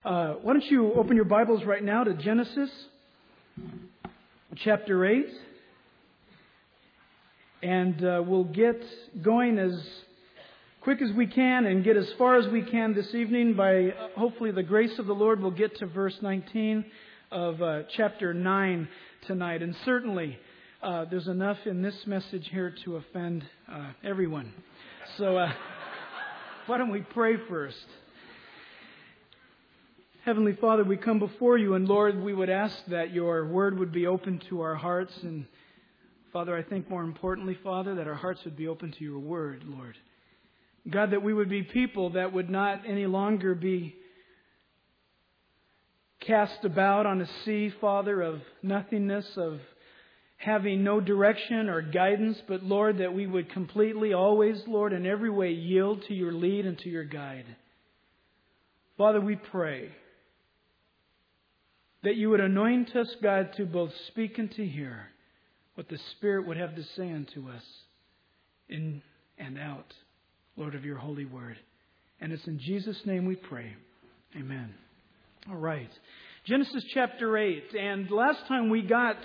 Why don't you open your Bibles right now to Genesis chapter 8. And we'll get going as quick as we can and get as far as we can this evening. By hopefully the grace of the Lord, we'll get to verse 19 of chapter 9 tonight. And certainly there's enough in this message here to offend everyone. So why don't we pray first? Heavenly Father, we come before you, and Lord, we would ask that your word would be open to our hearts. And Father, I think more importantly, Father, that our hearts would be open to your word, Lord. God, that we would be people that would not any longer be cast about on a sea, Father, of nothingness, of having no direction or guidance, but Lord, that we would completely, always, Lord, in every way yield to your lead and to your guide. Father, we pray that you would anoint us, God, to both speak and to hear what the Spirit would have to say unto us in and out, Lord, of your holy word. And it's in Jesus' name we pray. Amen. All right. Genesis chapter 8. And last time we got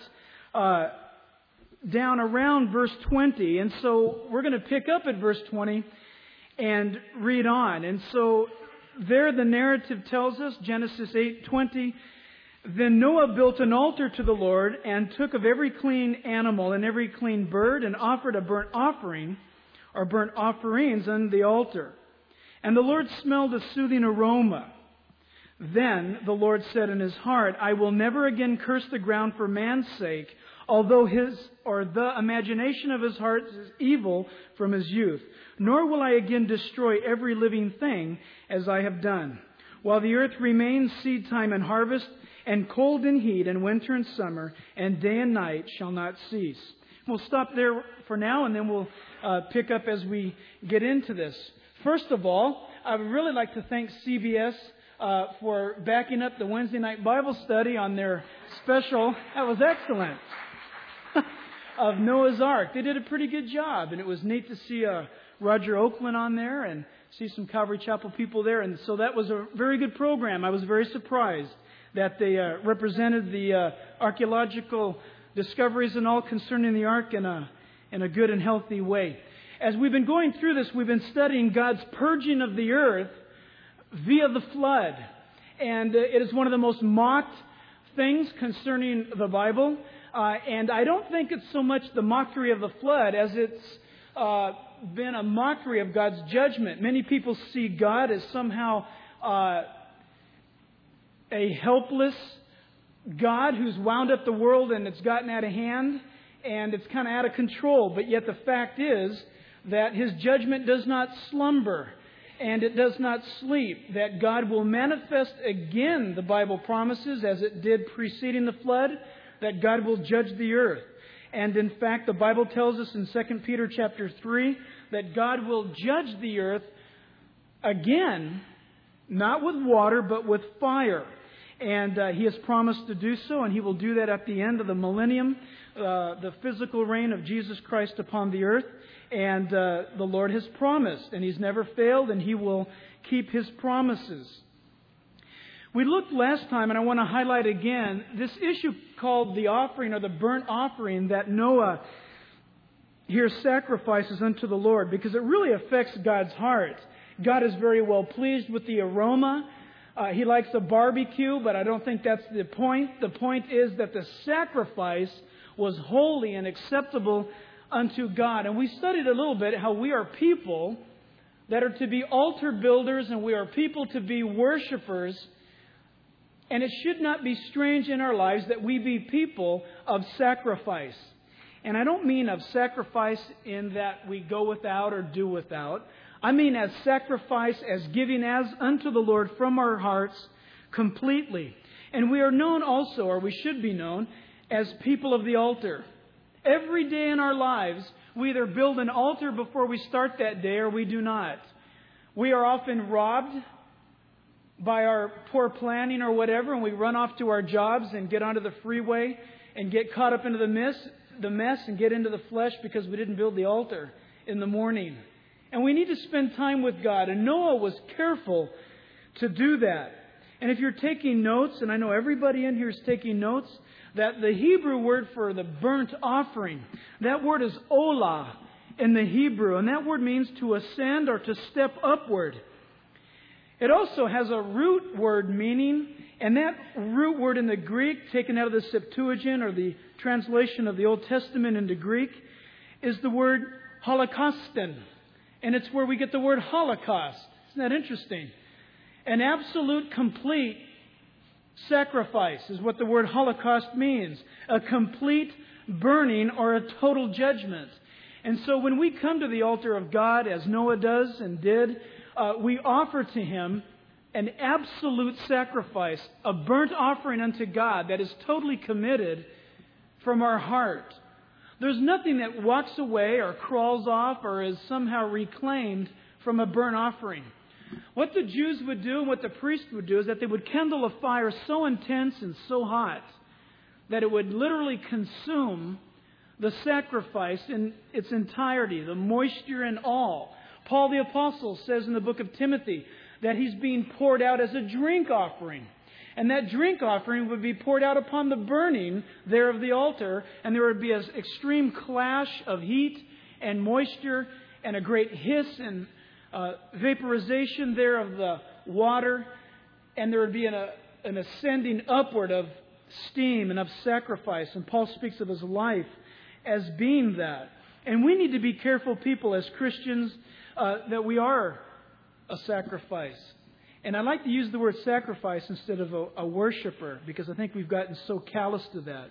down around verse 20. And so we're going to pick up at verse 20 and read on. And so there the narrative tells us, Genesis 8:20, Then Noah built an altar to the Lord and took of every clean animal and every clean bird and offered a burnt offering or burnt offerings on the altar. And the Lord smelled a soothing aroma. Then the Lord said in his heart, I will never again curse the ground for man's sake, although the imagination of his heart is evil from his youth. Nor will I again destroy every living thing as I have done. While the earth remains, seed time and harvest, and cold and heat, and winter and summer, and day and night shall not cease. We'll stop there for now, and then we'll pick up as we get into this. First of all, I would really like to thank CBS for backing up the Wednesday night Bible study on their special. That was excellent. Of Noah's Ark. They did a pretty good job, and it was neat to see Roger Oakland on there and see some Calvary Chapel people there. And so that was a very good program. I was very surprised that they represented the archaeological discoveries and all concerning the Ark in a good and healthy way. As we've been going through this, we've been studying God's purging of the earth via the flood. And it is one of the most mocked things concerning the Bible. And I don't think it's so much the mockery of the flood as it's been a mockery of God's judgment. Many people see God as somehow a helpless God who's wound up the world and it's gotten out of hand and it's kind of out of control. But yet the fact is that His judgment does not slumber and it does not sleep. That God will manifest again, the Bible promises, as it did preceding the flood, that God will judge the earth. And in fact, the Bible tells us in 2 Peter chapter 3 that God will judge the earth again, not with water, but with fire. And He has promised to do so, and He will do that at the end of the millennium, the physical reign of Jesus Christ upon the earth. And the Lord has promised, and He's never failed, and He will keep His promises. We looked last time, and I want to highlight again, this issue called the offering or the burnt offering that Noah here sacrifices unto the Lord, because it really affects God's heart. God is very well pleased with the aroma. He likes a barbecue, but I don't think that's the point. The point is that the sacrifice was holy and acceptable unto God. And we studied a little bit how we are people that are to be altar builders, and we are people to be worshipers. And it should not be strange in our lives that we be people of sacrifice. And I don't mean of sacrifice in that we go without or do without. I mean as sacrifice, as giving as unto the Lord from our hearts completely. And we are known also, or we should be known, as people of the altar. Every day in our lives, we either build an altar before we start that day or we do not. We are often robbed by our poor planning or whatever, and we run off to our jobs and get onto the freeway and get caught up into the mess and get into the flesh because we didn't build the altar in the morning. And we need to spend time with God. And Noah was careful to do that. And if you're taking notes, and I know everybody in here is taking notes, that the Hebrew word for the burnt offering, that word is olah in the Hebrew. And that word means to ascend or to step upward. It also has a root word meaning, and that root word in the Greek, taken out of the Septuagint or the translation of the Old Testament into Greek, is the word holocauston. And it's where we get the word Holocaust. Isn't that interesting? An absolute, complete sacrifice is what the word Holocaust means. A complete burning or a total judgment. And so when we come to the altar of God, as Noah does and did, we offer to Him an absolute sacrifice, a burnt offering unto God that is totally committed from our heart. There's nothing that walks away or crawls off or is somehow reclaimed from a burnt offering. What the Jews would do and what the priest would do is that they would kindle a fire so intense and so hot that it would literally consume the sacrifice in its entirety, the moisture and all. Paul the Apostle says in the book of Timothy that he's being poured out as a drink offering. And that drink offering would be poured out upon the burning there of the altar, and there would be an extreme clash of heat and moisture and a great hiss and vaporization there of the water, and there would be an ascending upward of steam and of sacrifice. And Paul speaks of his life as being that. And we need to be careful people as Christians that we are a sacrifice. And I like to use the word sacrifice instead of a worshiper, because I think we've gotten so callous to that.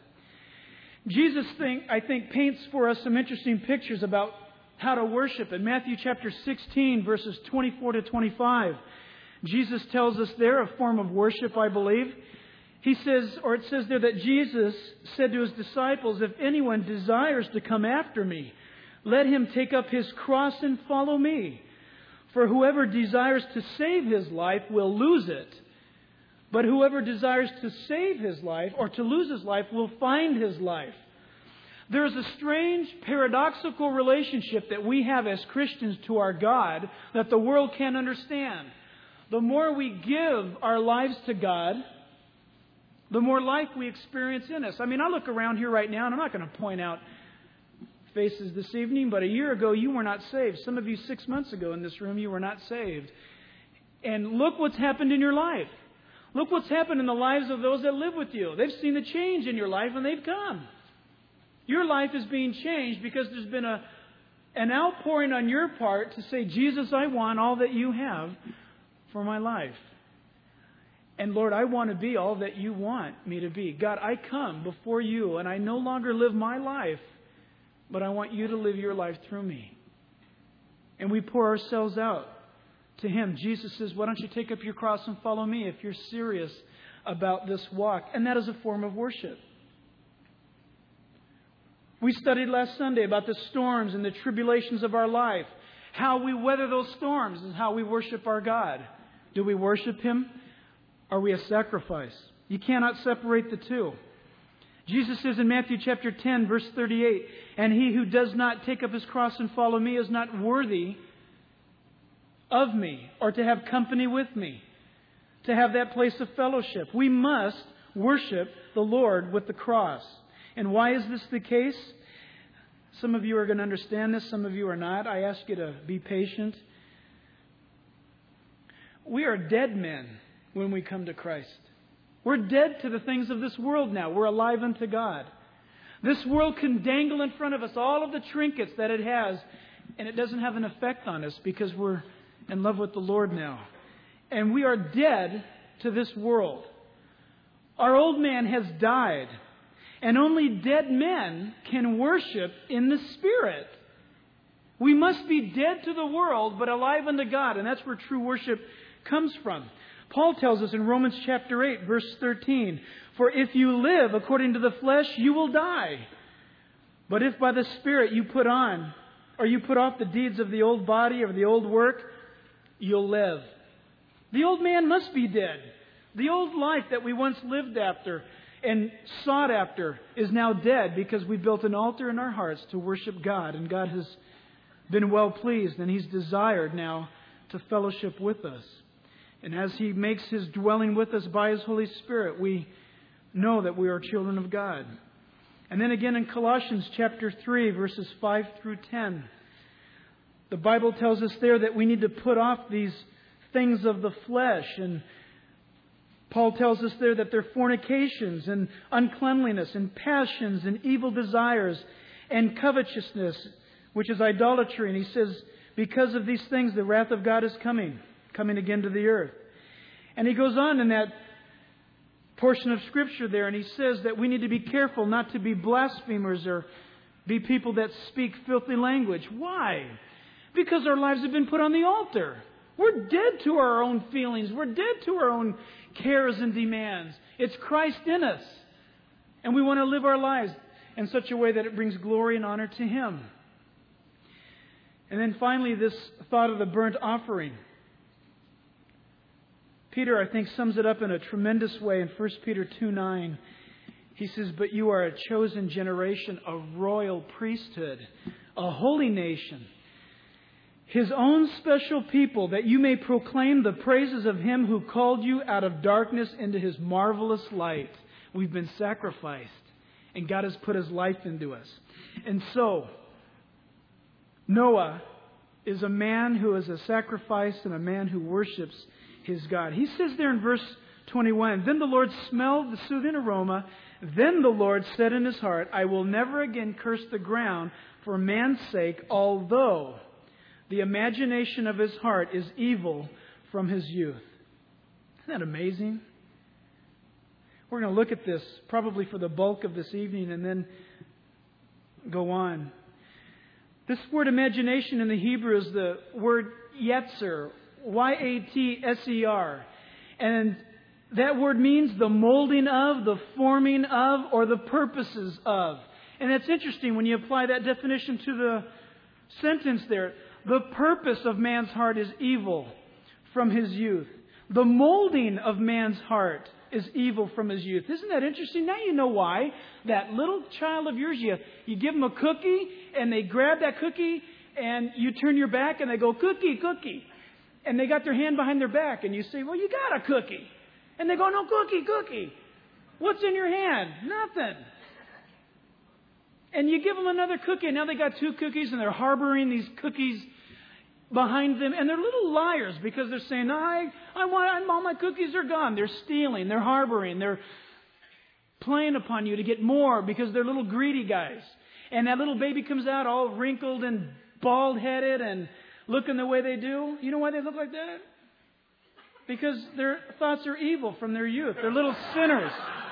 Jesus, I think, paints for us some interesting pictures about how to worship. In Matthew chapter 16, verses 24 to 25, Jesus tells us there a form of worship, I believe. He says, or it says there that Jesus said to His disciples, "If anyone desires to come after me, let him take up his cross and follow me. For whoever desires to save his life will lose it. But whoever desires to save his life or to lose his life will find his life." There is a strange, paradoxical relationship that we have as Christians to our God that the world can't understand. The more we give our lives to God, the more life we experience in us. I mean, I look around here right now, and I'm not going to point out faces this evening, but a year ago you were not saved. Some of you 6 months ago in this room, you were not saved. And look what's happened in your life. Look what's happened in the lives of those that live with you. They've seen the change in your life, and they've come. Your life is being changed because there's been an outpouring on your part to say, "Jesus, I want all that you have for my life. And Lord, I want to be all that you want me to be. God, I come before you, and I no longer live my life, but I want you to live your life through me." And we pour ourselves out to Him. Jesus says, "Why don't you take up your cross and follow me if you're serious about this walk?" And that is a form of worship. We studied last Sunday about the storms and the tribulations of our life. How we weather those storms is how we worship our God. Do we worship Him? Are we a sacrifice? You cannot separate the two. Jesus says in Matthew chapter 10, verse 38, "And he who does not take up his cross and follow me is not worthy of me," or to have company with me, to have that place of fellowship. We must worship the Lord with the cross. And why is this the case? Some of you are going to understand this, some of you are not. I ask you to be patient. We are dead men when we come to Christ. We're dead to the things of this world now. We're alive unto God. This world can dangle in front of us all of the trinkets that it has, and it doesn't have an effect on us because we're in love with the Lord now. And we are dead to this world. Our old man has died, and only dead men can worship in the Spirit. We must be dead to the world, but alive unto God, and that's where true worship comes from. Paul tells us in Romans chapter 8, verse 13, "For if you live according to the flesh, you will die. But if by the Spirit you put on, or you put off the deeds of the old body or the old work, you'll live." The old man must be dead. The old life that we once lived after and sought after is now dead because we built an altar in our hearts to worship God. And God has been well pleased, and He's desired now to fellowship with us. And as He makes His dwelling with us by His Holy Spirit, we know that we are children of God. And then again in Colossians chapter 3, verses 5 through 10, the Bible tells us there that we need to put off these things of the flesh. And Paul tells us there that they're fornications and uncleanliness and passions and evil desires and covetousness, which is idolatry. And he says, because of these things, the wrath of God is coming again to the earth. And he goes on in that portion of Scripture there, and he says that we need to be careful not to be blasphemers or be people that speak filthy language. Why? Because our lives have been put on the altar. We're dead to our own feelings. We're dead to our own cares and demands. It's Christ in us. And we want to live our lives in such a way that it brings glory and honor to Him. And then finally, this thought of the burnt offering. Peter, I think, sums it up in a tremendous way in 1 Peter 2:9. He says, but you are a chosen generation, a royal priesthood, a holy nation, His own special people, that you may proclaim the praises of Him who called you out of darkness into His marvelous light. We've been sacrificed, and God has put His life into us. And so, Noah is a man who is a sacrifice and a man who worships his God. He says there in verse 21, then the Lord smelled the soothing aroma. Then the Lord said in His heart, I will never again curse the ground for man's sake, although the imagination of his heart is evil from his youth. Isn't that amazing? We're going to look at this probably for the bulk of this evening and then go on. This word imagination in the Hebrew is the word yetzer, Y-A-T-S-E-R. And that word means the molding of, the forming of, or the purposes of. And it's interesting when you apply that definition to the sentence there. The purpose of man's heart is evil from his youth. The molding of man's heart is evil from his youth. Isn't that interesting? Now you know why. That little child of yours, you give them a cookie and they grab that cookie and you turn your back and they go, cookie, cookie. And they got their hand behind their back and you say, well, you got a cookie. And they go, no, cookie, cookie. What's in your hand? Nothing. And you give them another cookie and now they got two cookies and they're harboring these cookies behind them. And they're little liars because they're saying, all my cookies are gone. They're stealing. They're harboring. They're playing upon you to get more because they're little greedy guys. And that little baby comes out all wrinkled and bald-headed and looking the way they do. You know why they look like that? Because their thoughts are evil from their youth. They're little sinners.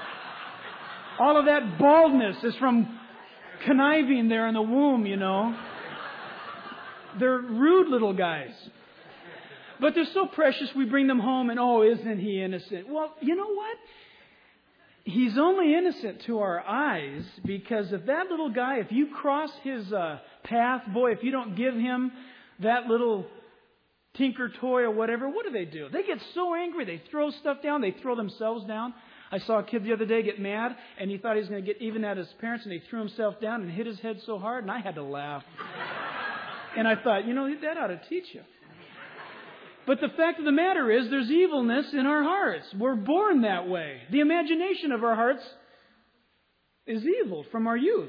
All of that baldness is from conniving there in the womb, you know. They're rude little guys. But they're so precious, we bring them home and, oh, isn't he innocent? Well, you know what? He's only innocent to our eyes because if that little guy, if you cross his path, boy, if you don't give him that little tinker toy or whatever, what do? They get so angry. They throw stuff down. They throw themselves down. I saw a kid the other day get mad and he thought he was going to get even at his parents and he threw himself down and hit his head so hard and I had to laugh. And I thought, that ought to teach you. But the fact of the matter is there's evilness in our hearts. We're born that way. The imagination of our hearts is evil from our youth.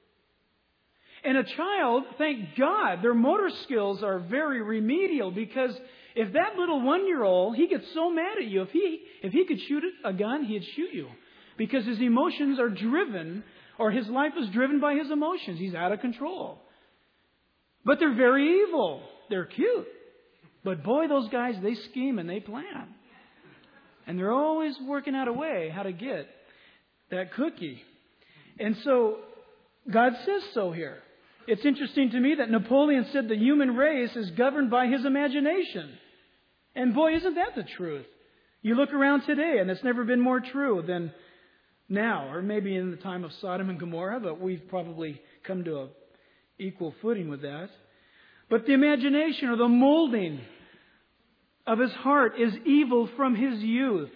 And a child, thank God, their motor skills are very remedial because if that little 1-year-old, he gets so mad at you, if he could shoot a gun, he'd shoot you. Because his emotions are driven, or his life is driven by his emotions. He's out of control. But they're very evil. They're cute. But boy, those guys, they scheme and they plan. And they're always working out a way how to get that cookie. And so God says so here. It's interesting to me that Napoleon said the human race is governed by his imagination. And boy, isn't that the truth? You look around today and it's never been more true than now. Or maybe in the time of Sodom and Gomorrah, but we've probably come to a equal footing with that. But the imagination or the molding of his heart is evil from his youth.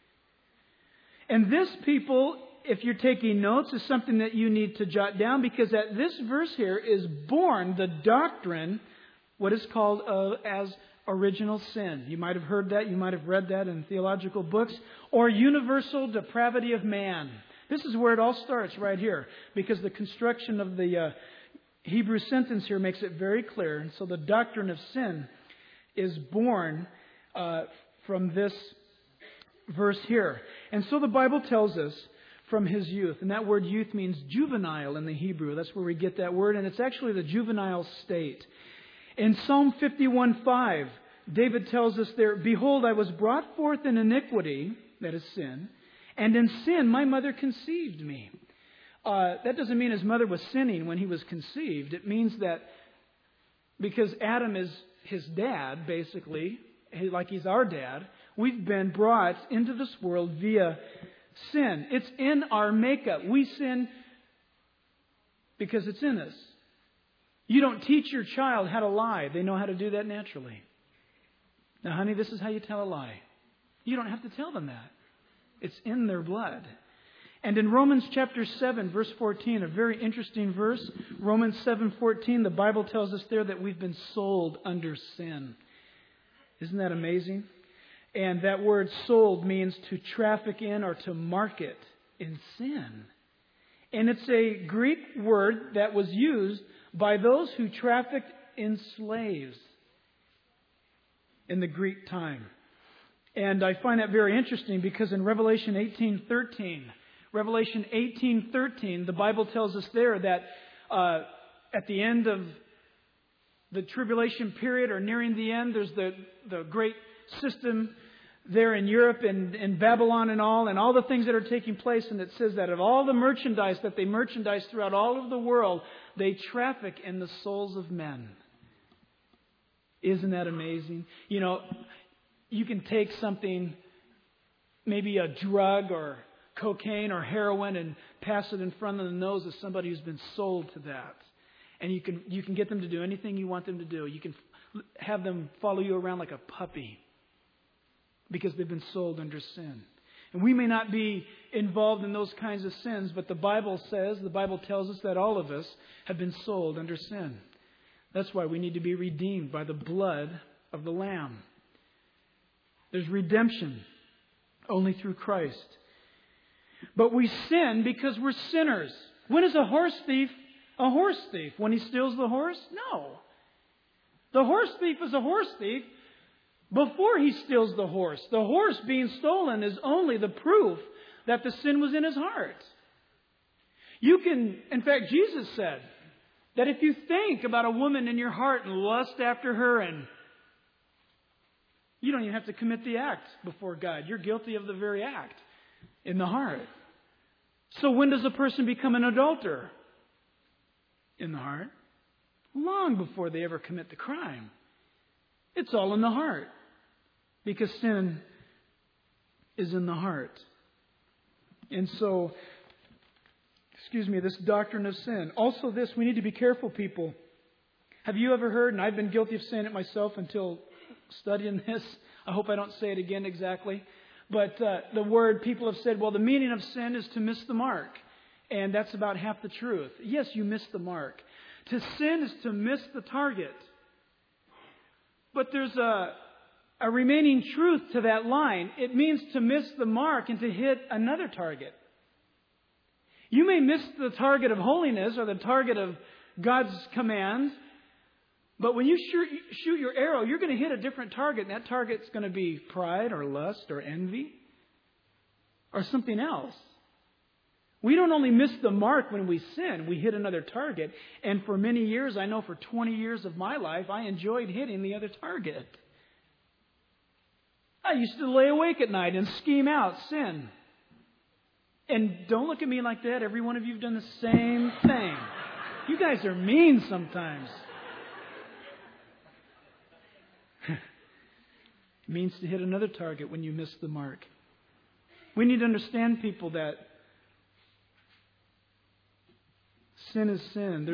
And this, people, if you're taking notes, is something that you need to jot down because at this verse here is born the doctrine, what is called as original sin. You might have heard that. You might have read that in theological books. Or universal depravity of man. This is where it all starts right here. Because the construction of the Hebrew sentence here makes it very clear. And so the doctrine of sin is born from this verse here. And so the Bible tells us from his youth. And that word youth means juvenile in the Hebrew. That's where we get that word. And it's actually the juvenile state. In Psalm 51:5, David tells us there, "Behold, I was brought forth in iniquity," that is sin, "and in sin my mother conceived me." That doesn't mean his mother was sinning when he was conceived. It means that because Adam is his dad, basically, like he's our dad, we've been brought into this world via sin. It's in our makeup. We sin because it's in us. You don't teach your child how to lie. They know how to do that naturally. Now, honey, this is how you tell a lie. You don't have to tell them that. It's in their blood. And in Romans chapter 7, verse 14, a very interesting verse, Romans 7:14, the Bible tells us there that we've been sold under sin. Isn't that amazing? And that word sold means to traffic in or to market in sin. And it's a Greek word that was used by those who trafficked in slaves in the Greek time. And I find that very interesting because in Revelation 18:13, the Bible tells us there that at the end of the tribulation period or nearing the end, there's the great system there in Europe and in Babylon and all the things that are taking place. And it says that of all the merchandise that they merchandise throughout all of the world, they traffic in the souls of men. Isn't that amazing? You know, you can take something, maybe a drug or cocaine or heroin, and pass it in front of the nose of somebody who's been sold to that. And you can get them to do anything you want them to do. You can have them follow you around like a puppy because they've been sold under sin. And we may not be involved in those kinds of sins, but the Bible tells us that all of us have been sold under sin. That's why we need to be redeemed by the blood of the Lamb. There's redemption only through Christ. But we sin because we're sinners. When is a horse thief a horse thief? When he steals the horse? No. The horse thief is a horse thief before he steals the horse. The horse being stolen is only the proof that the sin was in his heart. In fact, Jesus said that if you think about a woman in your heart and lust after her, and you don't even have to commit the act before God. You're guilty of the very act in the heart. So when does a person become an adulterer? In the heart. Long before they ever commit the crime. It's all in the heart. Because sin is in the heart. And so, this doctrine of sin. Also this, we need to be careful, people. Have you ever heard, and I've been guilty of saying it myself until studying this. I hope I don't say it again exactly. But the word, people have said, well, the meaning of sin is to miss the mark. And that's about half the truth. Yes, you miss the mark. To sin is to miss the target. But there's a remaining truth to that line. It means to miss the mark and to hit another target. You may miss the target of holiness or the target of God's command, but when you shoot your arrow, you're going to hit a different target, and that target's going to be pride or lust or envy or something else. We don't only miss the mark when we sin, we hit another target. And for many years, I know for 20 years of my life, I enjoyed hitting the other target. I used to lay awake at night and scheme out sin. And don't look at me like that. Every one of you have done the same thing. You guys are mean sometimes. It means to hit another target when you miss the mark. We need to understand, people, that sin is sin.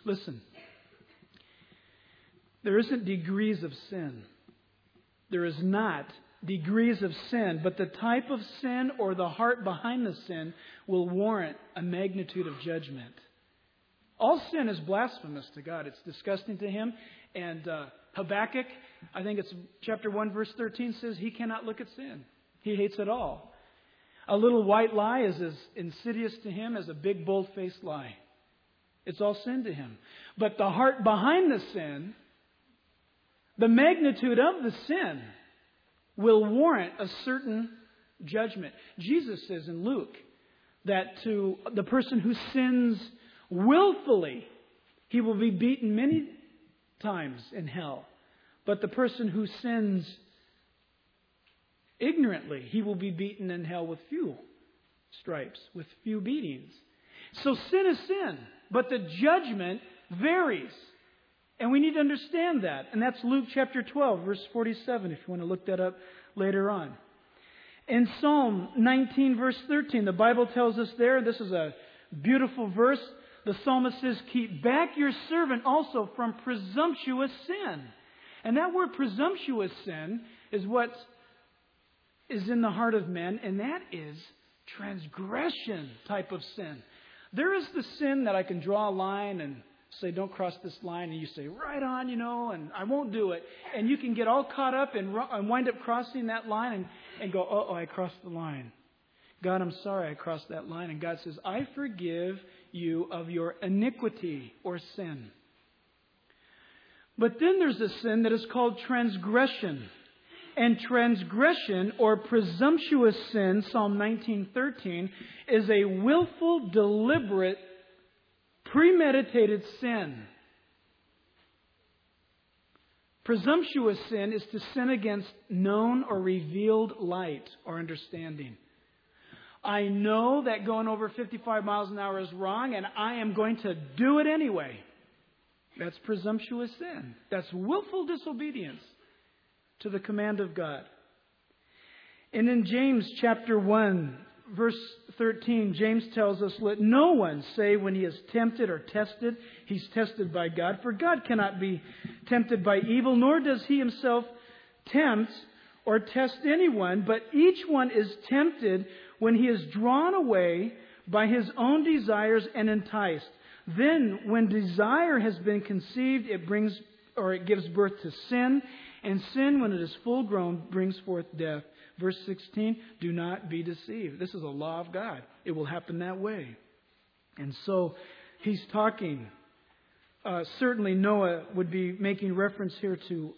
There isn't degrees of sin. There is not degrees of sin, but the type of sin or the heart behind the sin will warrant a magnitude of judgment. All sin is blasphemous to God. It's disgusting to Him, and Habakkuk, I think it's chapter 1, verse 13, says he cannot look at sin. He hates it all. A little white lie is as insidious to him as a big, bold-faced lie. It's all sin to him. But the heart behind the sin, the magnitude of the sin, will warrant a certain judgment. Jesus says in Luke that to the person who sins willfully, he will be beaten many times in hell. But the person who sins ignorantly, he will be beaten in hell with few stripes, with few beatings. So sin is sin, but the judgment varies. And we need to understand that. And that's Luke chapter 12, verse 47, if you want to look that up later on. In Psalm 19, verse 13, the Bible tells us there, this is a beautiful verse, the psalmist says, "Keep back your servant also from presumptuous sin." And that word presumptuous sin is what is in the heart of men, and that is transgression type of sin. There is the sin that I can draw a line and say, don't cross this line, and you say, right on, and I won't do it. And you can get all caught up and wind up crossing that line and go, oh, I crossed the line. God, I'm sorry I crossed that line. And God says, I forgive you of your iniquity or sin. But then there's a sin that is called transgression. And transgression or presumptuous sin, Psalm 19:13, is a willful, deliberate, premeditated sin. Presumptuous sin is to sin against known or revealed light or understanding. I know that going over 55 miles an hour is wrong, and I am going to do it anyway. That's presumptuous sin. That's willful disobedience to the command of God. And in James chapter 1, verse 13, James tells us, let no one say when he is tempted or tested, he's tested by God. For God cannot be tempted by evil, nor does he himself tempt or test anyone. But each one is tempted when he is drawn away by his own desires and enticed. Then when desire has been conceived, it gives birth to sin. And sin, when it is full grown, brings forth death. Verse 16, do not be deceived. This is a law of God. It will happen that way. And so he's talking. Certainly Noah would be making reference here to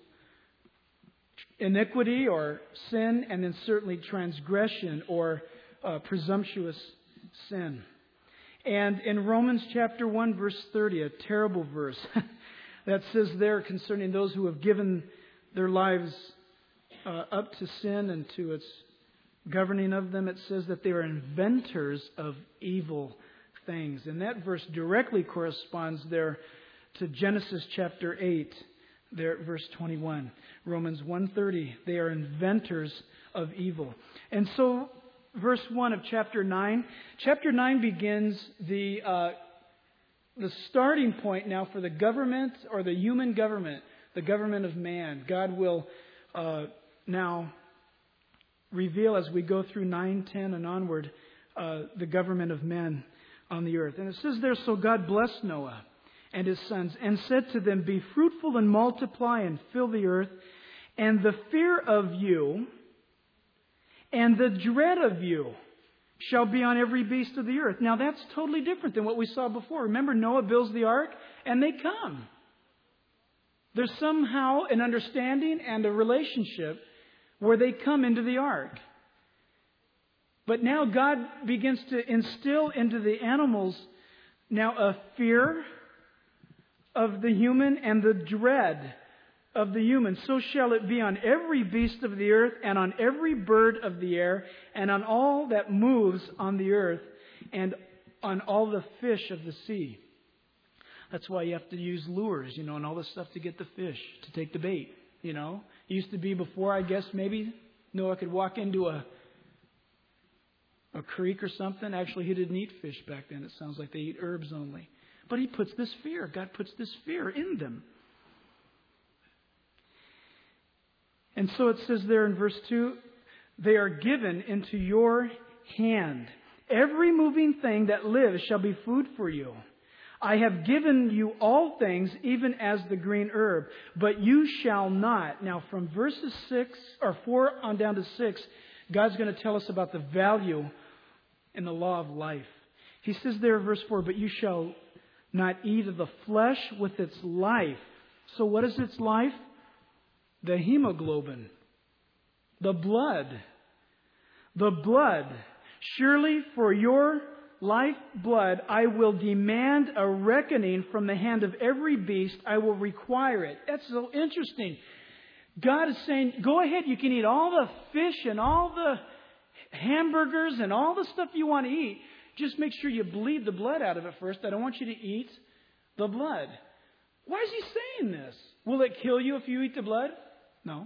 iniquity or sin, and then certainly transgression or presumptuous sin. And in Romans chapter 1, verse 30, a terrible verse that says there concerning those who have given their lives up to sin and to its governing of them, it says that they are inventors of evil things. And that verse directly corresponds there to Genesis chapter 8, there at verse 21. Romans 1:30, they are inventors of evil. And so verse 1 of chapter 9. Chapter 9 begins the starting point now for the government or the human government. The government of man. God will now reveal as we go through 9, 10, and onward the government of men on the earth. And it says there, so God blessed Noah and his sons and said to them, be fruitful and multiply and fill the earth, and the fear of you and the dread of you shall be on every beast of the earth. Now that's totally different than what we saw before. Remember, Noah builds the ark and they come. There's somehow an understanding and a relationship where they come into the ark. But now God begins to instill into the animals now a fear of the human and the dread of the human. So shall it be on every beast of the earth and on every bird of the air and on all that moves on the earth and on all the fish of the sea. That's why you have to use lures, and all this stuff to get the fish, to take the bait, It used to be before, I guess, maybe Noah could walk into a creek or something. Actually, he didn't eat fish back then. It sounds like they eat herbs only. But he puts this fear. God puts this fear in them. And so it says there in verse 2, they are given into your hand. Every moving thing that lives shall be food for you. I have given you all things, even as the green herb, but you shall not. Now, from verses 4 on down to 6, God's going to tell us about the value in the law of life. He says there, verse 4, but you shall not eat of the flesh with its life. So what is its life? The hemoglobin. The blood. The blood. Surely for your life blood, I will demand a reckoning from the hand of every beast. I will require it. That's so interesting. God is saying, go ahead, you can eat all the fish and all the hamburgers and all the stuff you want to eat. Just make sure you bleed the blood out of it first. I don't want you to eat the blood. Why is he saying this? Will it kill you if you eat the blood? No.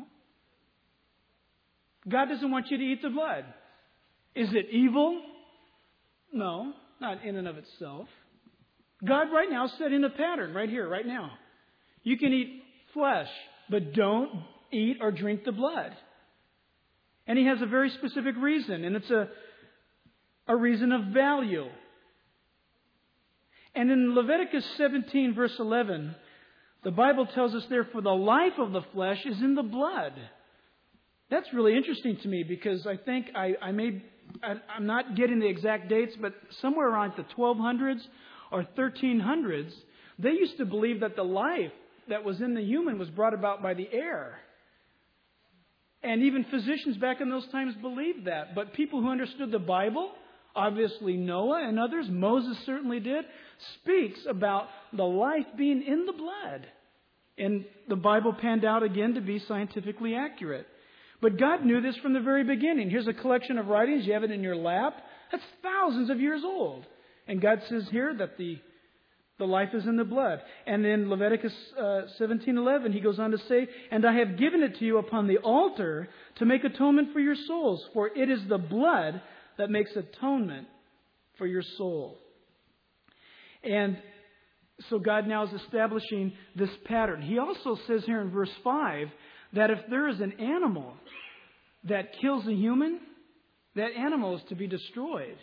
God doesn't want you to eat the blood. Is it evil? No, not in and of itself. God right now is setting a pattern right here, right now. You can eat flesh, but don't eat or drink the blood. And He has a very specific reason, and it's a reason of value. And in Leviticus 17, verse 11, the Bible tells us, therefore, the life of the flesh is in the blood. That's really interesting to me because I think I'm not getting the exact dates, but somewhere around the 1200s or 1300s, they used to believe that the life that was in the human was brought about by the air. And even physicians back in those times believed that. But people who understood the Bible, obviously Noah and others, Moses certainly did, speaks about the life being in the blood. And the Bible panned out again to be scientifically accurate. But God knew this from the very beginning. Here's a collection of writings. You have it in your lap. That's thousands of years old. And God says here that the life is in the blood. And in Leviticus 17:11, He goes on to say, and I have given it to you upon the altar to make atonement for your souls. For it is the blood that makes atonement for your soul. And so God now is establishing this pattern. He also says here in verse 5 that if there is an animal that kills a human, that animal is to be destroyed.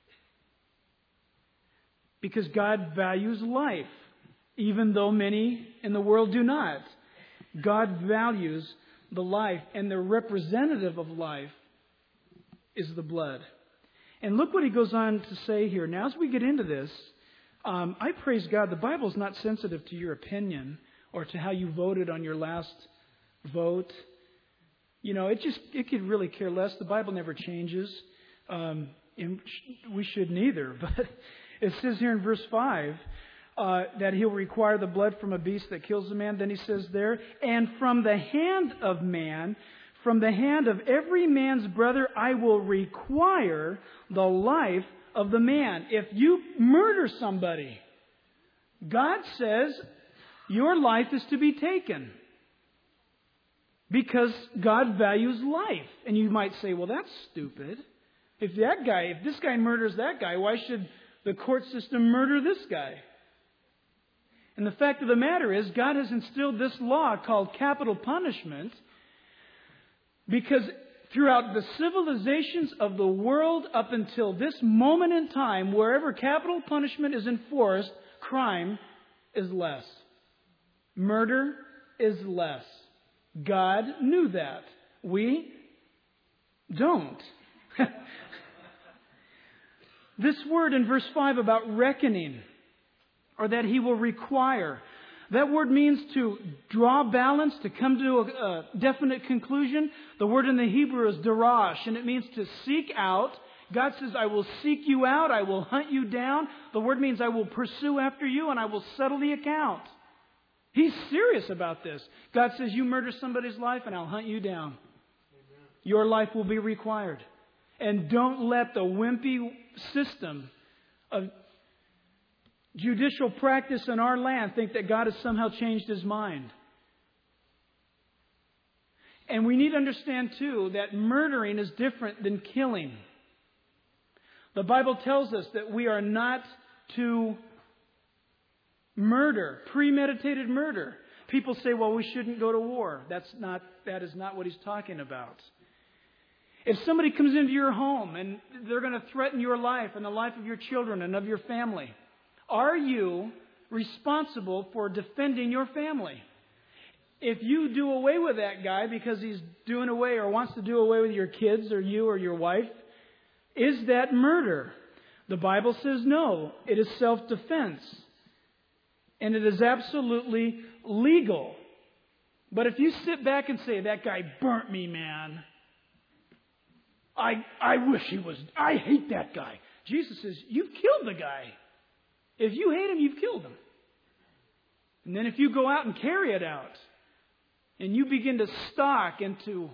Because God values life, even though many in the world do not. God values the life, and the representative of life is the blood. And look what he goes on to say here. Now, as we get into this, I praise God. The Bible is not sensitive to your opinion or to how you voted on your last vote. You know, it could really care less. The Bible never changes. And we shouldn't either. But it says here in verse 5 that He'll require the blood from a beast that kills a man. Then He says there, and from the hand of man, from the hand of every man's brother, I will require the life of the man. If you murder somebody, God says your life is to be taken. Because God values life. And you might say, well, that's stupid. If this guy murders that guy, why should the court system murder this guy? And the fact of the matter is, God has instilled this law called capital punishment because throughout the civilizations of the world up until this moment in time, wherever capital punishment is enforced, crime is less. Murder is less. God knew that. We don't. This word in verse 5 about reckoning, or that He will require, that word means to draw balance, to come to a definite conclusion. The word in the Hebrew is darash, and it means to seek out. God says, I will seek you out, I will hunt you down. The word means I will pursue after you, and I will settle the account. He's serious about this. God says, you murder somebody's life and I'll hunt you down. Amen. Your life will be required. And don't let the wimpy system of judicial practice in our land think that God has somehow changed His mind. And we need to understand too that murdering is different than killing. The Bible tells us that we are not to murder, premeditated murder. People say, well, we shouldn't go to war. That is not what He's talking about. If somebody comes into your home and they're going to threaten your life and the life of your children and of your family, are you responsible for defending your family. If you do away with that guy because he's doing away or wants to do away with your kids or you or your wife, is that murder? The Bible says no. It is self-defense. And it is absolutely legal. But if you sit back and say, that guy burnt me, man. I wish he was. I hate that guy. Jesus says, you've killed the guy. If you hate him, you've killed him. And then if you go out and carry it out, and you begin to stalk and to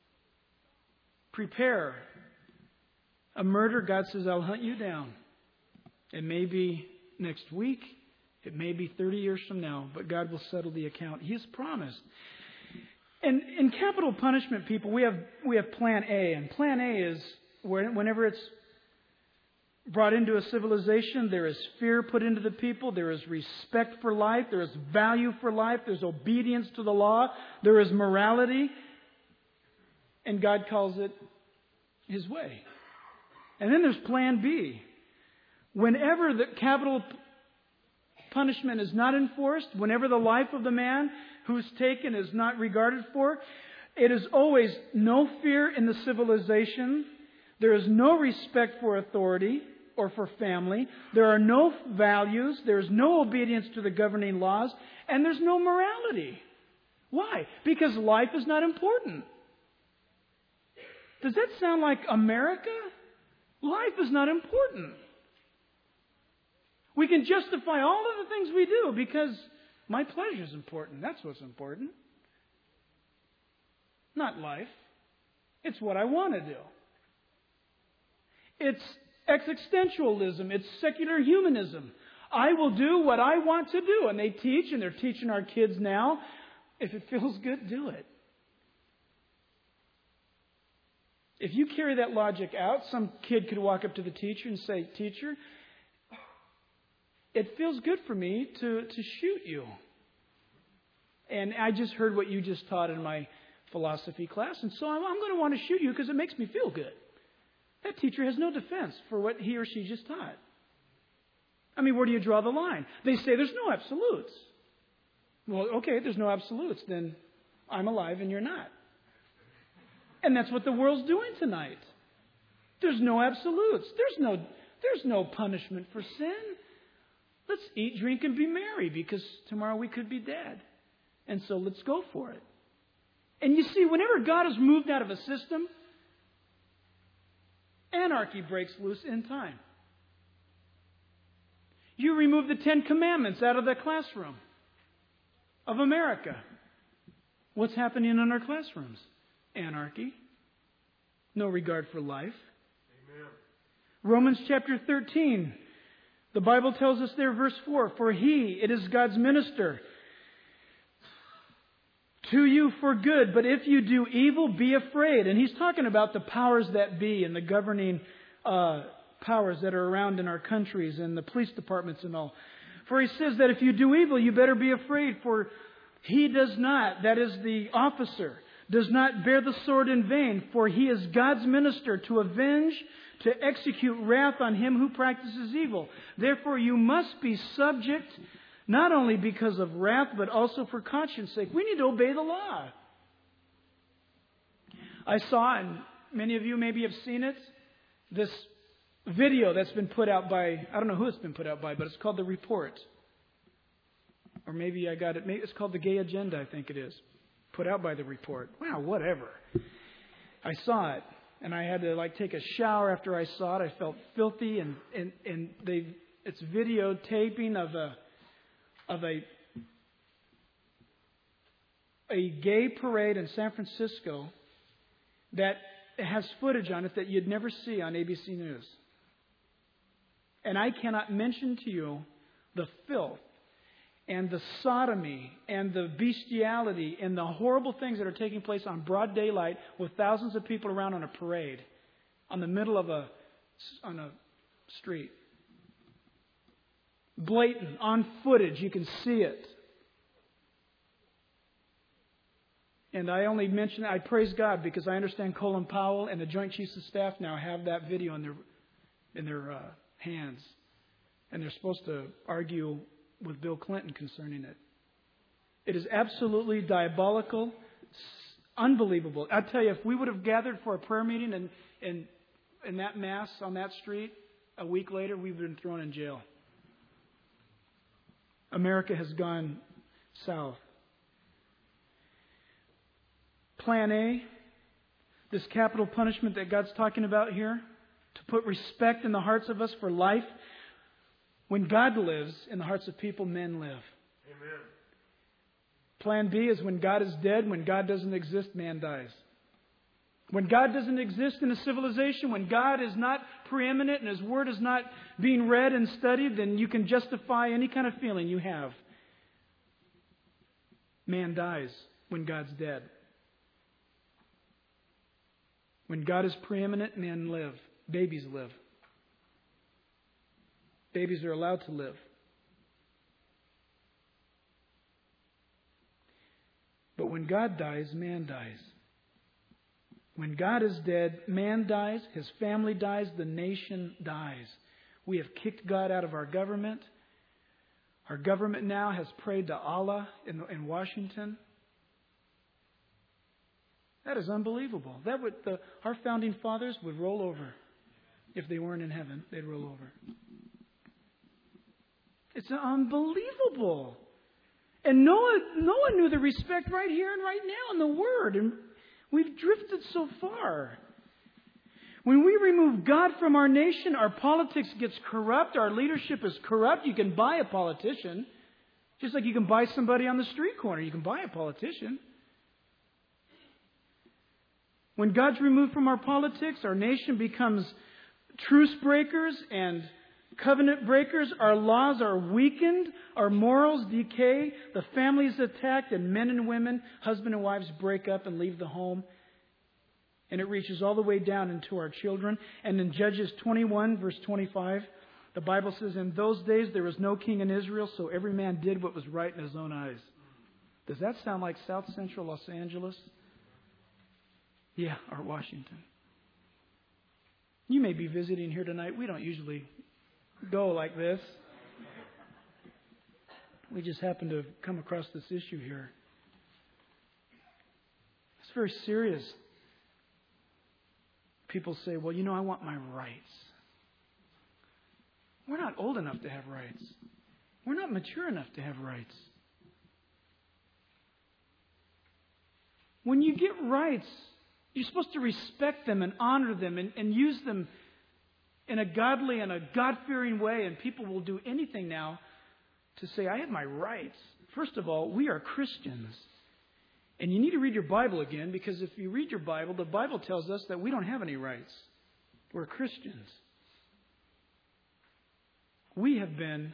prepare a murder, God says, I'll hunt you down. It may be next week. It may be 30 years from now, but God will settle the account. He has promised. And in capital punishment, people, we have Plan A. And Plan A is whenever it's brought into a civilization, there is fear put into the people. There is respect for life. There is value for life. There's obedience to the law. There is morality. And God calls it His way. And then there's Plan B. Whenever the capital punishment is not enforced, whenever the life of the man who's taken is not regarded for, it is always no fear in the civilization. There is no respect for authority or for family. There are no values. There's no obedience to the governing laws. And there's no morality. Why? Because life is not important. Does that sound like America? Life is not important. We can justify all of the things we do because my pleasure is important. That's what's important. Not life. It's what I want to do. It's existentialism. It's secular humanism. I will do what I want to do. And they teach, and they're teaching our kids now, if it feels good, do it. If you carry that logic out, some kid could walk up to the teacher and say, Teacher, it feels good for me to shoot you. And I just heard what you just taught in my philosophy class, and so I'm going to want to shoot you because it makes me feel good. That teacher has no defense for what he or she just taught. I mean, where do you draw the line? They say there's no absolutes. Well, okay, there's no absolutes. Then I'm alive and you're not. And that's what the world's doing tonight. There's no absolutes. There's no punishment for sin. Let's eat, drink, and be merry because tomorrow we could be dead. And so let's go for it. And you see, whenever God is moved out of a system, anarchy breaks loose in time. You remove the 10 Commandments out of the classroom of America. What's happening in our classrooms? Anarchy. No regard for life. Amen. Romans chapter 13. The Bible tells us there, verse 4, For He, it is God's minister, to you for good, but if you do evil, be afraid. And he's talking about the powers that be and the governing powers that are around in our countries and the police departments and all. For he says that if you do evil, you better be afraid, for he does not, that is the officer, does not bear the sword in vain, for he is God's minister to avenge, to execute wrath on him who practices evil. Therefore you must be subject, not only because of wrath, but also for conscience sake. We need to obey the law. I saw, and many of you maybe have seen it, this video that's been put out by, I don't know who it's been put out by, but it's called The Report. Or maybe I got it, maybe it's called The Gay Agenda, I think it is. Put out by The Report. Wow, whatever. I saw it, and I had to take a shower after I saw it. I felt filthy, and it's videotaping of a gay parade in San Francisco that has footage on it that you'd never see on ABC News. And I cannot mention to you the filth and the sodomy and the bestiality and the horrible things that are taking place on broad daylight with thousands of people around on a parade on the middle of on a street. Blatant, on footage, you can see it. And I only mention, I praise God because I understand Colin Powell and the Joint Chiefs of Staff now have that video in their hands. And they're supposed to argue with Bill Clinton concerning it. It is absolutely diabolical, unbelievable. I tell you, if we would have gathered for a prayer meeting in that mass on that street a week later, we would have been thrown in jail. America has gone south. Plan A, this capital punishment that God's talking about here, to put respect in the hearts of us for life. When God lives in the hearts of people, men live. Amen. Plan B is when God is dead, when God doesn't exist, man dies. When God doesn't exist in a civilization, when God is not preeminent and His Word is not being read and studied, then you can justify any kind of feeling you have. Man dies when God's dead. When God is preeminent, men live. Babies live. Babies are allowed to live. But when God dies, man dies. When God is dead, man dies, his family dies, the nation dies. We have kicked God out of our government. Our government now has prayed to Allah in Washington. That is unbelievable. Our founding fathers would roll over. If they weren't in heaven, they'd roll over. It's unbelievable. And Noah knew the respect right here and right now in the Word. And we've drifted so far. When we remove God from our nation, our politics gets corrupt. Our leadership is corrupt. You can buy a politician. Just like you can buy somebody on the street corner. You can buy a politician. When God's removed from our politics, our nation becomes truce breakers and covenant breakers. Our laws are weakened. Our morals decay. The family is attacked, and men and women, husband and wives, break up and leave the home. And it reaches all the way down into our children. And in Judges 21, verse 25, the Bible says, in those days there was no king in Israel, so every man did what was right in his own eyes. Does that sound like South Central Los Angeles? Yeah, or Washington. You may be visiting here tonight. We don't usually go like this. We just happen to have come across this issue here. It's very serious. People say, well, I want my rights. We're not old enough to have rights. We're not mature enough to have rights. When you get rights, you're supposed to respect them and honor them and use them in a godly and a God-fearing way. And people will do anything now to say, I have my rights. First of all, we are Christians. And you need to read your Bible again, because if you read your Bible, the Bible tells us that we don't have any rights. We're Christians. We have been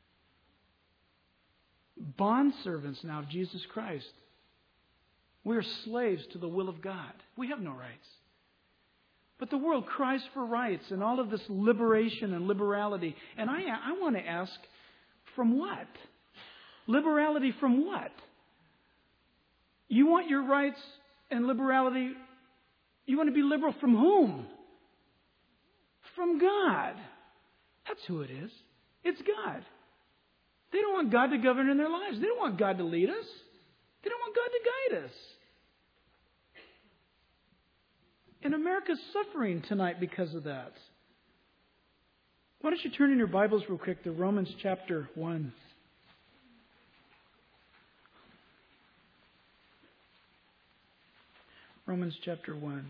bondservants now of Jesus Christ. We are slaves to the will of God. We have no rights. But the world cries for rights and all of this liberation and liberality. And I want to ask, from what? Liberality from what? You want your rights and liberality, you want to be liberal from whom? From God. That's who it is. It's God. They don't want God to govern in their lives. They don't want God to lead us. They don't want God to guide us. And America's suffering tonight because of that. Why don't you turn in your Bibles real quick to Romans chapter 1. Romans chapter 1.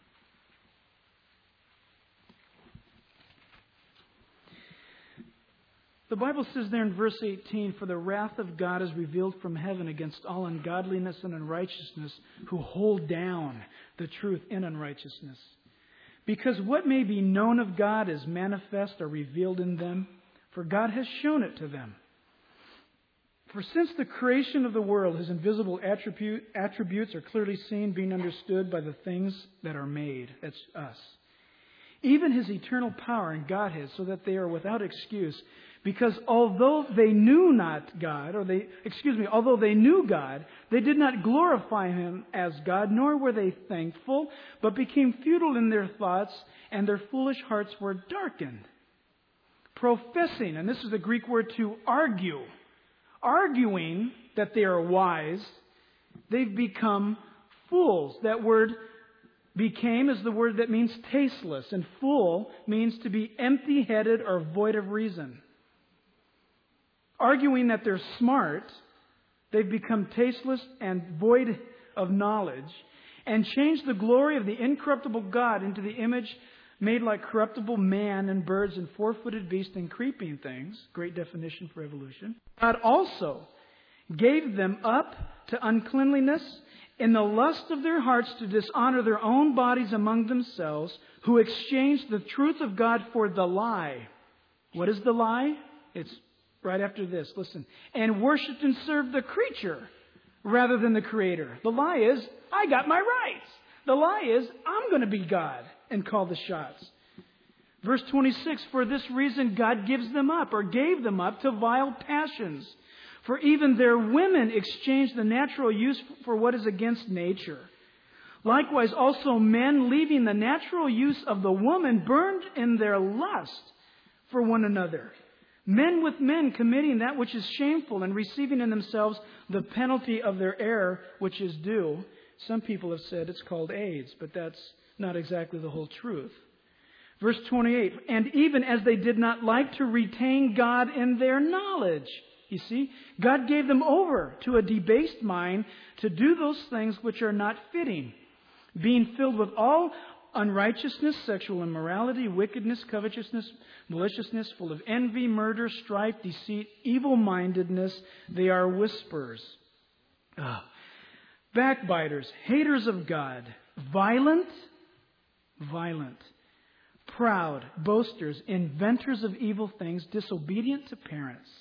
The Bible says there in verse 18, for the wrath of God is revealed from heaven against all ungodliness and unrighteousness who hold down the truth in unrighteousness. Because what may be known of God is manifest or revealed in them, for God has shown it to them. For since the creation of the world, His invisible attributes are clearly seen, being understood by the things that are made. That's us. Even His eternal power and Godhead, so that they are without excuse. Because although they knew not God, although they knew God, they did not glorify Him as God, nor were they thankful, but became futile in their thoughts, and their foolish hearts were darkened. professing, and this is the Greek word to argue, arguing that they are wise, they've become fools. That word became is the word that means tasteless, and fool means to be empty-headed or void of reason. Arguing that they're smart, they've become tasteless and void of knowledge, and changed the glory of the incorruptible God into the image made like corruptible man and birds and four-footed beasts and creeping things. Great definition for evolution. God also gave them up to uncleanliness in the lust of their hearts to dishonor their own bodies among themselves, who exchanged the truth of God for the lie. What is the lie? It's right after this. Listen. And worshipped and served the creature rather than the Creator. The lie is, I got my rights. The lie is, I'm going to be God and call the shots. Verse 26, for this reason God gives them up or gave them up to vile passions. For even their women exchange the natural use for what is against nature. Likewise also men, leaving the natural use of the woman, burned in their lust for one another. Men with men committing that which is shameful and receiving in themselves the penalty of their error, which is due. Some people have said it's called AIDS, but that's not exactly the whole truth. Verse 28, and even as they did not like to retain God in their knowledge. You see, God gave them over to a debased mind to do those things which are not fitting, being filled with all unrighteousness, sexual immorality, wickedness, covetousness, maliciousness, full of envy, murder, strife, deceit, evil-mindedness. They are whisperers, backbiters, haters of God, violent, proud, boasters, inventors of evil things, disobedient to parents,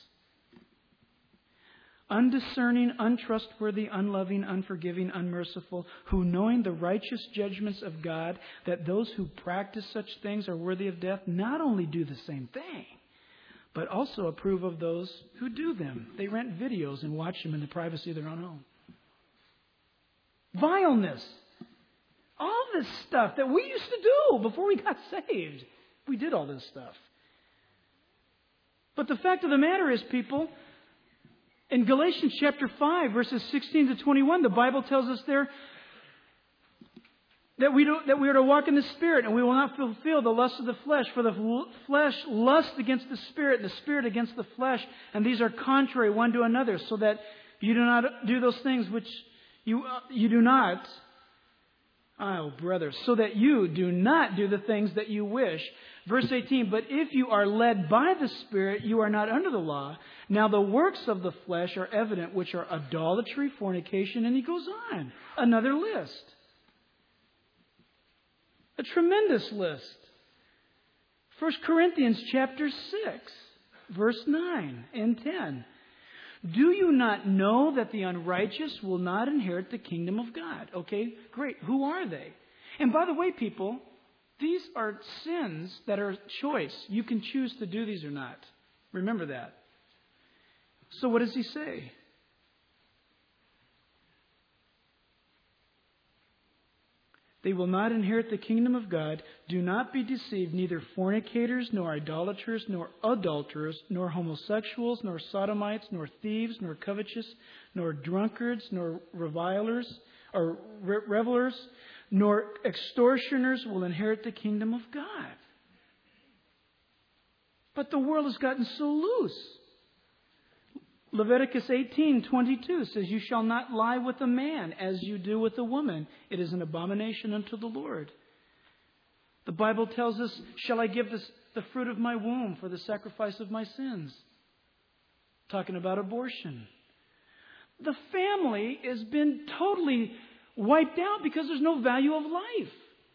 undiscerning, untrustworthy, unloving, unforgiving, unmerciful, who knowing the righteous judgments of God, that those who practice such things are worthy of death, not only do the same thing, but also approve of those who do them. They rent videos and watch them in the privacy of their own home. Vileness. All this stuff that we used to do before we got saved. We did all this stuff. But the fact of the matter is, people, in Galatians chapter 5, verses 16 to 21, the Bible tells us there that we are to walk in the Spirit, and we will not fulfill the lust of the flesh. For the flesh lusts against the Spirit, and the Spirit against the flesh, and these are contrary one to another, so that you do not do those things which you do not. Oh, brothers, so that you do not do the things that you wish. Verse 18, but if you are led by the Spirit, you are not under the law. Now the works of the flesh are evident, which are idolatry, fornication, and he goes on. Another list. A tremendous list. 1 Corinthians chapter 6, verse 9 and 10. Do you not know that the unrighteous will not inherit the kingdom of God? Okay, great. Who are they? And by the way, people, these are sins that are choice. You can choose to do these or not. Remember that. So what does he say? They will not inherit the kingdom of God. Do not be deceived. Neither fornicators, nor idolaters, nor adulterers, nor homosexuals, nor sodomites, nor thieves, nor covetous, nor drunkards, nor revilers, or revelers, nor extortioners will inherit the kingdom of God. But the world has gotten so loose. Leviticus 18:22 says, you shall not lie with a man as you do with a woman. It is an abomination unto the Lord. The Bible tells us, shall I give the fruit of my womb for the sacrifice of my sins? Talking about abortion. The family has been totally wiped out because there's no value of life.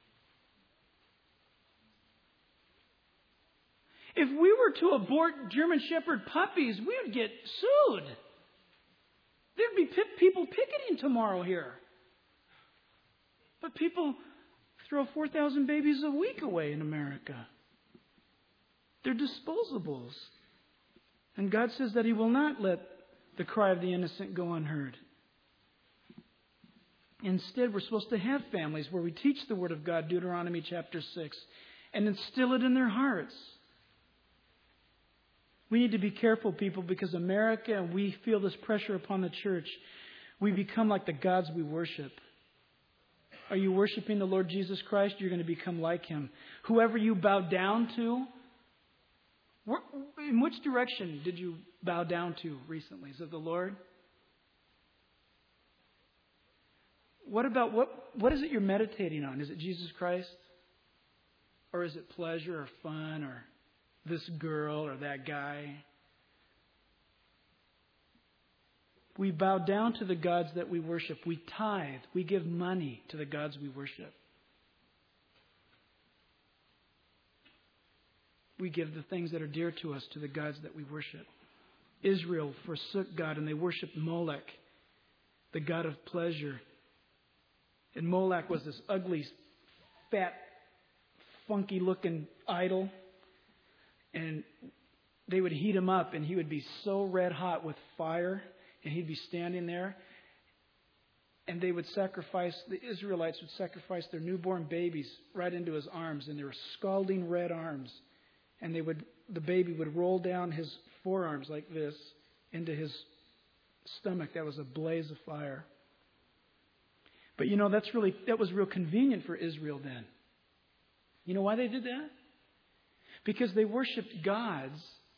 If we were to abort German Shepherd puppies, we would get sued. There'd be people picketing tomorrow here. But people throw 4,000 babies a week away in America. They're disposables. And God says that He will not let the cry of the innocent go unheard. Instead, we're supposed to have families where we teach the Word of God, Deuteronomy chapter 6, and instill it in their hearts. We need to be careful, people, because America, and we feel this pressure upon the church, we become like the gods we worship. Are you worshiping the Lord Jesus Christ? You're going to become like Him. Whoever you bow down to, in which direction did you bow down to recently? Is it the Lord? What is it you're meditating on? Is it Jesus Christ? Or is it pleasure or fun or this girl or that guy? We bow down to the gods that we worship. We tithe. We give money to the gods we worship. We give the things that are dear to us to the gods that we worship. Israel forsook God and they worshiped Molech, the god of pleasure. And Molech was this ugly, fat, funky-looking idol. And they would heat him up and he would be so red hot with fire. And he'd be standing there. And they would sacrifice, the Israelites would sacrifice their newborn babies right into his arms. And they were scalding red arms. And the baby would roll down his forearms like this into his stomach. That was a blaze of fire. But that was real convenient for Israel then. You know why they did that? Because they worshipped gods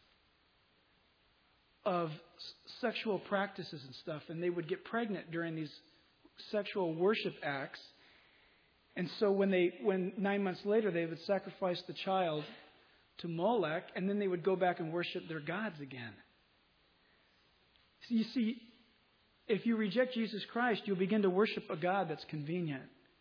of sexual practices and stuff, and they would get pregnant during these sexual worship acts. And so when 9 months later they would sacrifice the child to Molech, and then they would go back and worship their gods again. So you see, if you reject Jesus Christ, you'll begin to worship a God that's convenient.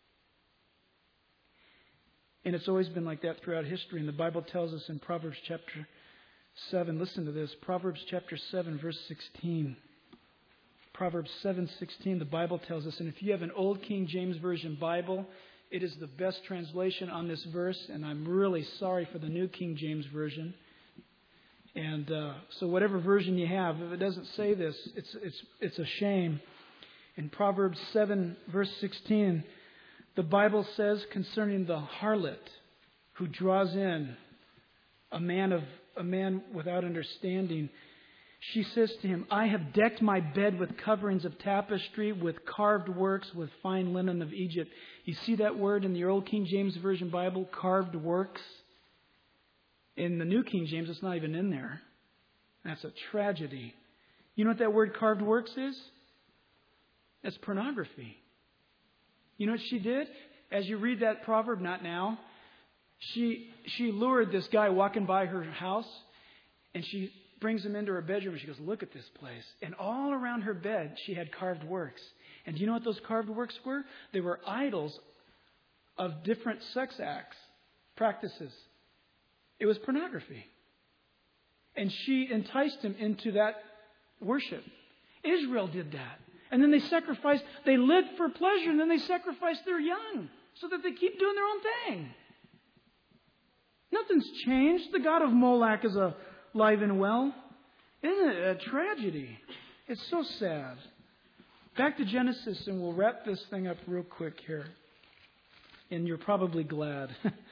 And it's always been like that throughout history. And the Bible tells us in Proverbs chapter 7, listen to this, Proverbs chapter 7, verse 16. Proverbs 7:16, the Bible tells us, and if you have an old King James Version Bible, it is the best translation on this verse, and I'm really sorry for the New King James Version. And so whatever version you have, if it doesn't say this, it's a shame. In Proverbs 7, verse 16, the Bible says concerning the harlot who draws in a man without understanding, she says to him, I have decked my bed with coverings of tapestry, with carved works, with fine linen of Egypt. You see that word in the Old King James Version Bible, carved works? In the New King James, it's not even in there. That's a tragedy. You know what that word carved works is? It's pornography. You know what she did? As you read that proverb, not now, she lured this guy walking by her house, and she brings him into her bedroom, and she goes, look at this place. And all around her bed, she had carved works. And do you know what those carved works were? They were idols of different sex acts, practices. It was pornography. And she enticed him into that worship. Israel did that. And then they lived for pleasure, and then they sacrificed their young so that they keep doing their own thing. Nothing's changed. The god of Molech is alive and well. Isn't it a tragedy? It's so sad. Back to Genesis, and we'll wrap this thing up real quick here. And you're probably glad.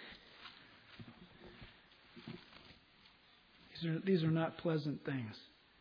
These are not pleasant things.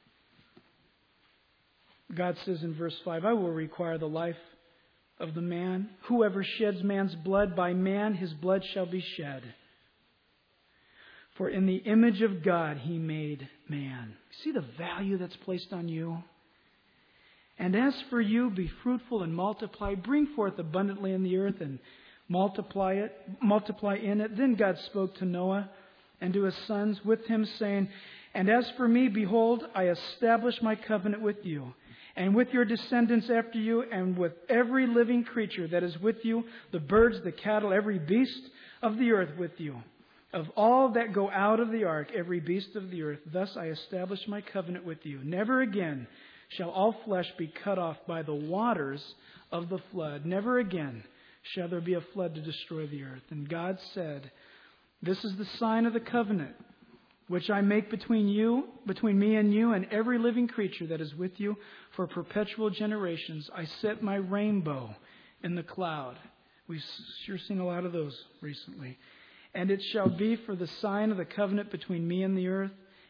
God says in verse 5, I will require the life of the man. Whoever sheds man's blood, by man his blood shall be shed. For in the image of God he made man. See the value that's placed on you? And as for you, be fruitful and multiply. Bring forth abundantly in the earth and multiply in it. Then God spoke to Noah and to his sons with him, saying, And as for me, behold, I establish my covenant with you, and with your descendants after you, and with every living creature that is with you, the birds, the cattle, every beast of the earth with you. Of all that go out of the ark, every beast of the earth, thus I establish my covenant with you. Never again shall all flesh be cut off by the waters of the flood. Never again shall there be a flood to destroy the earth. And God said, This is the sign of the covenant which I make between me and you, and every living creature that is with you for perpetual generations. I set my rainbow in the cloud. We've sure seen a lot of those recently. And it shall be for the sign of the covenant between me and the earth,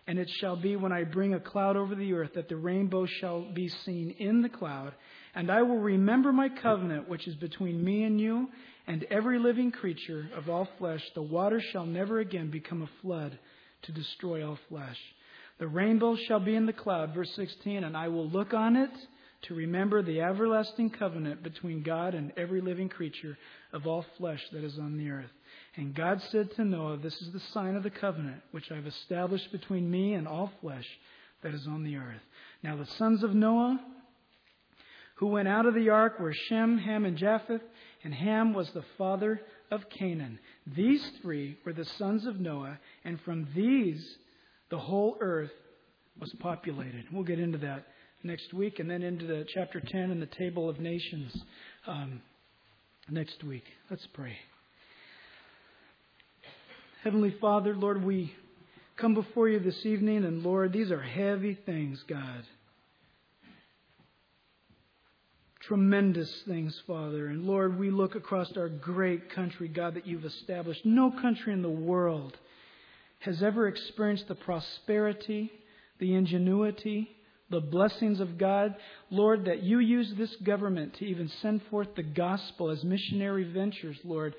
And it shall be when I bring a cloud over the earth that the rainbow shall be seen in the cloud. And I will remember my covenant, which is between me and you and every living creature of all flesh. The waters shall never again become a flood to destroy all flesh. The rainbow shall be in the cloud, verse 16, and I will look on it to remember the everlasting covenant between God and every living creature of all flesh that is on the earth. And God said to Noah, this is the sign of the covenant which I have established between me and all flesh that is on the earth. Now the sons of Noah who went out of the ark were Shem, Ham, and Japheth, and Ham was the father of Canaan. These three were the sons of Noah, and from these the whole earth was populated. We'll get into that next week, and then into the chapter 10 and the table of nations next week. Let's pray. Heavenly Father, Lord, we come before you this evening, and Lord, these are heavy things, God. Tremendous things, Father. And Lord, we look across our great country, God, that you've established. No country in the world has ever experienced the prosperity, the ingenuity, the blessings of God. Lord, that you use this government to even send forth the gospel as missionary ventures, Lord,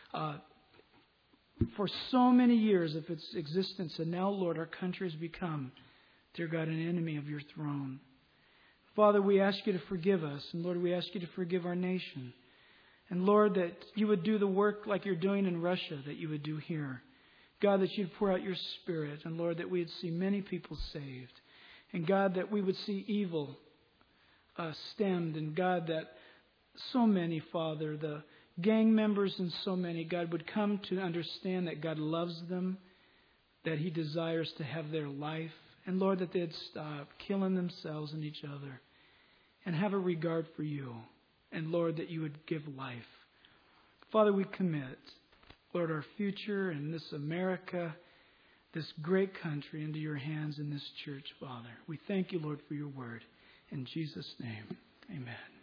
for so many years of its existence. And now, Lord, our country has become, dear God, an enemy of your throne. Father, we ask you to forgive us. And Lord, we ask you to forgive our nation. And Lord, that you would do the work like you're doing in Russia, that you would do here. God, that you'd pour out your Spirit. And Lord, that we would see many people saved. And God, that we would see evil stemmed. And God, that so many, Father, the gang members and so many, God, would come to understand that God loves them, that He desires to have their life. And Lord, that they'd stop killing themselves and each other and have a regard for you. And Lord, that you would give life. Father, we commit, Lord, our future and this America, this great country, into your hands in this church, Father. We thank you, Lord, for your word. In Jesus' name, amen.